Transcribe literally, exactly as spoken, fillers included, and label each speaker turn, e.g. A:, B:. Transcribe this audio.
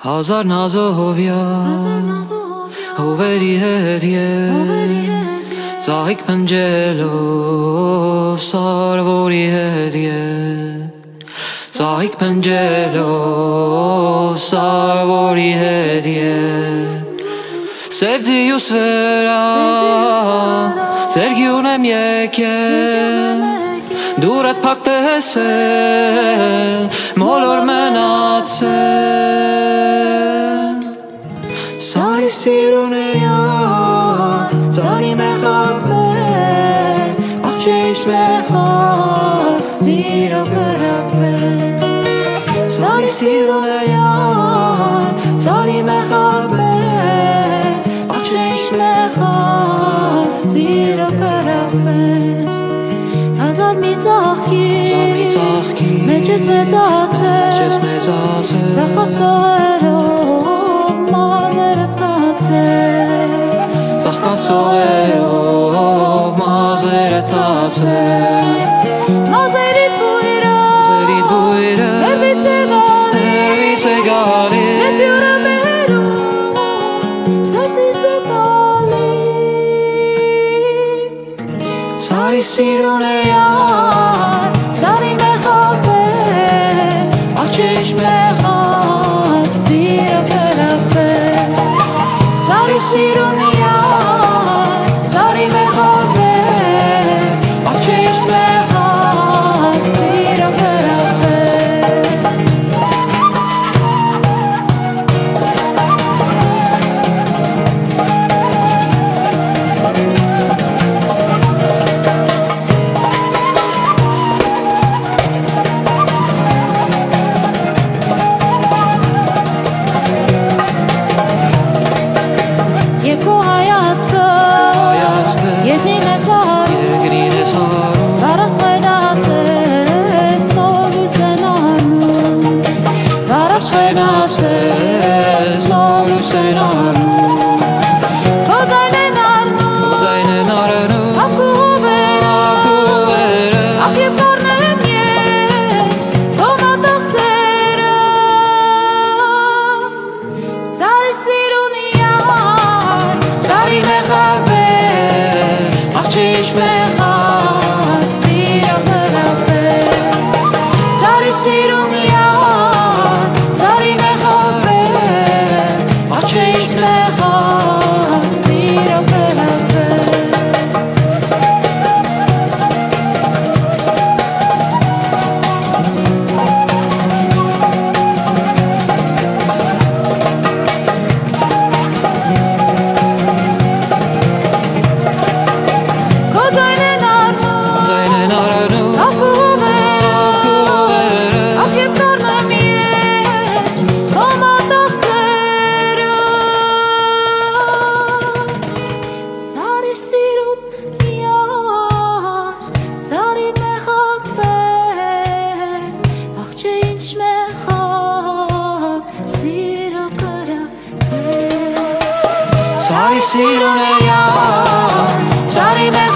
A: Հազար նազովյա հովերի հետ ետ ծաղիկ պնջելով սարվորի հետ ետ ծաղիկ պնջելով սարվորի հետ ետ սևձիուս վերա ձերգյուն եմ եկել դուրդ փակ տեսել մոլոր մնացել Սարի սիրուն է յան Սարի մեխակ մեր Աղջեիշ մեխակ Սիրո կրակ մեր Սարի սիրուն է յան Սարի մեխակ մեր Աղջեիշ մեխակ Սիրո կրակ մեր Հազար մի ծաղկի Մեջ ես մեծացել Ծաղկասոերով մազերը տացել Ծաղկասոերով մազերը տացել Մազերիդ բույրը Հերվից է գալիս Սեպյուրը մերում Սետիս է տալիս Սարի սիրուն է յան Սարի մեխակ մեր Աղջեիշ մեխակ Սիրո կրակ մեր Սարի սիրուն է յան Սարի մեխակ մեր Աղջեիշ մեխակ Սիրո կրակ մեր Երկու հայացքը Երկնին ես հարում Վարասխեն ասես Նոր լույս են արնում Վարասխեն ասես Նոր լույս են արնում Քո ձայն են արնում Աղկու հովերը Աղ և կարնեմ ես Քո մատաղ սերը Սարի սիրուն Սարի մեխակ մեր Աղջեիշ մեխակ Սիրո կրակ մեր Սարի սիրուն յան Սարի մեխակ մեր Աղջեիշ մեխակ Սիրո կրակ մեր Սարի սիրուն է յան Սարի մեխակ